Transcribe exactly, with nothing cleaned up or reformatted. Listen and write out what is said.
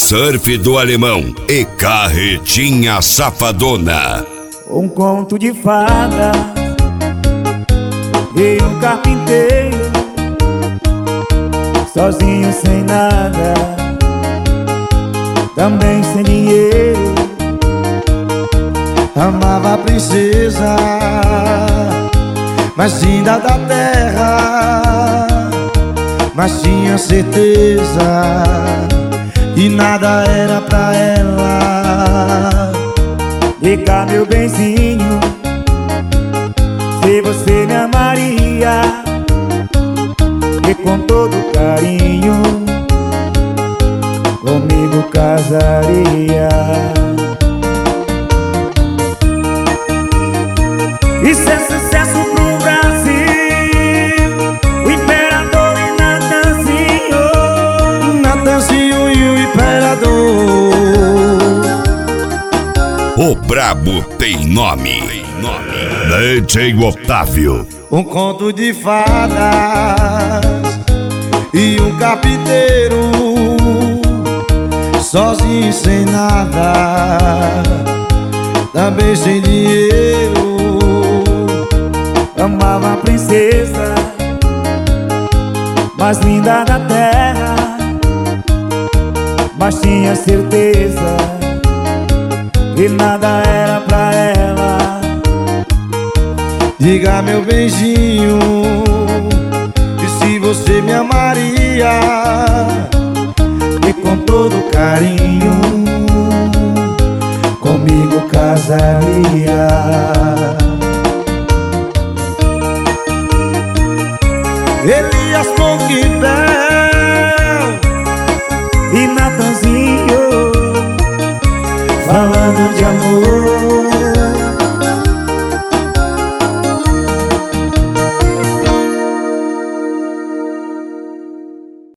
Surf do Alemão e Carretinha Safadona. Um conto de fada, veio um carpinteiro, sozinho sem nada, também sem dinheiro. Amava a princesa mais linda da terra, mas tinha certeza que nada era pra ela. Vem cá, meu benzinho, se você me amaria, e com todo carinho comigo casaria. Isso é sucesso pro Brasil, o imperador e Natanzinho. Natanzinho e o imperador. O brabo tem nome, tem nome. D J Otávio. Um conto de fadas e um carpinteiro, sozinho sem nada, também sem dinheiro. Amava a princesa mais linda da terra, mas tinha certeza que nada era pra ela. Diga, meu benzinho, e se você me amaria, e com todo carinho comigo casaria. Elias Pouquinho